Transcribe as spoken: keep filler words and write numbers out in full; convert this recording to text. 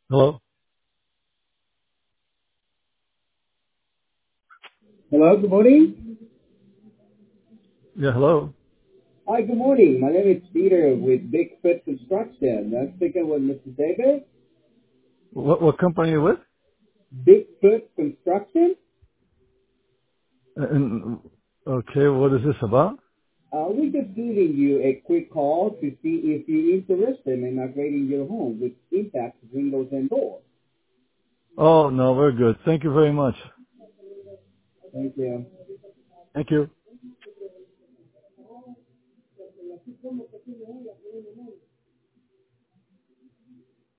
Hello? Hello, good morning. Yeah, hello. Hi, good morning. My name is Peter with Bigfoot Construction. I'm speaking with Mister David. What, what company are you with? Bigfoot Construction. And, okay, what is this about? Uh, we're just giving you a quick call to see if you're interested in upgrading your home with Impact windows and doors. Oh, no, we're good. Thank you very much. Thank you. Thank you.